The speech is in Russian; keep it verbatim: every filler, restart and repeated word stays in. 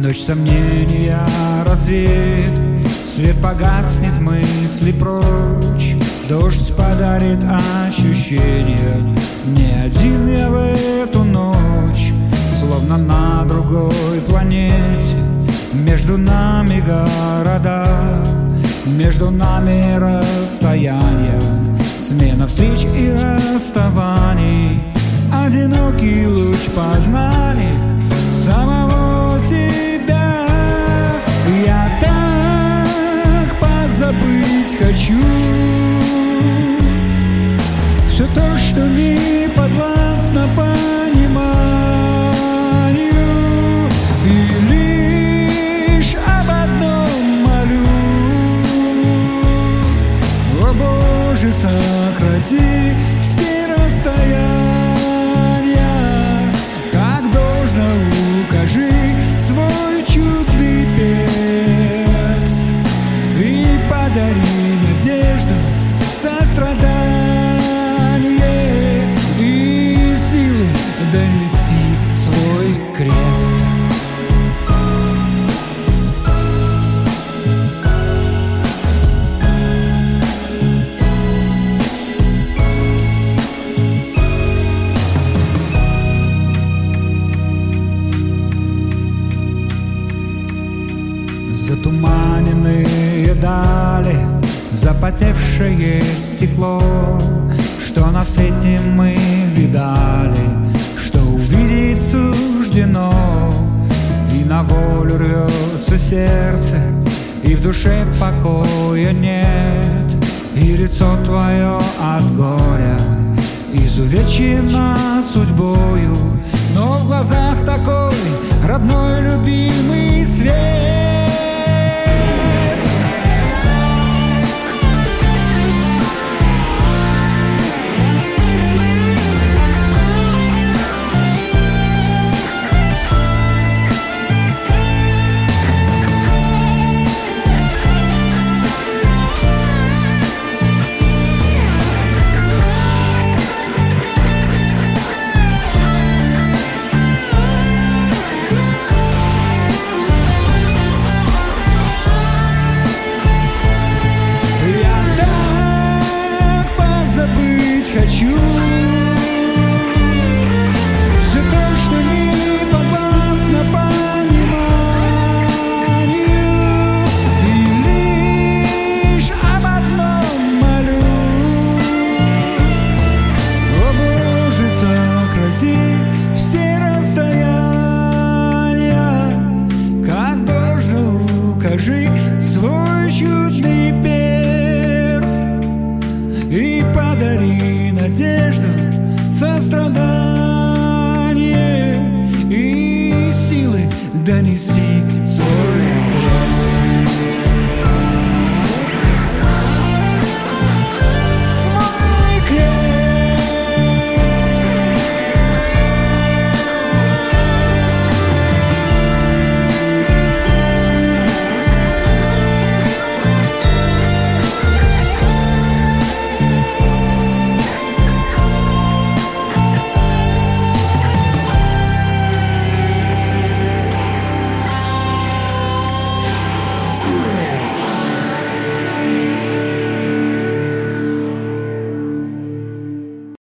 Ночь сомнения развеет, свет погаснет, мысли прочь. Дождь подарит ощущение. Не один я в эту ночь, словно на другой планете. Между нами города, между нами расстояние, смена встреч и расставаний, одинокий луч познаний самого себя. Я так позабыть хочу все то, что не подвластно пониманию, и лишь об одном молю: о Боже, сократи все расстояния, как должно укажи свой чудный перст и подари надежду, сострадание и силы донести свой крест. Затуманенные дали, запотевшее стекло, что на свете мы видали, что увидеть суждено. И на волю рвется сердце, и в душе покоя нет, и лицо твое от горя изувечено судьбою, но в глазах такой родной любимый свет. Хочу все то, что не подвластно пониманию, и лишь об одном молю: о Боже, сократи все расстояния, как должно укажи свой чудный перст и подари надежду, сострадание и силы донести свой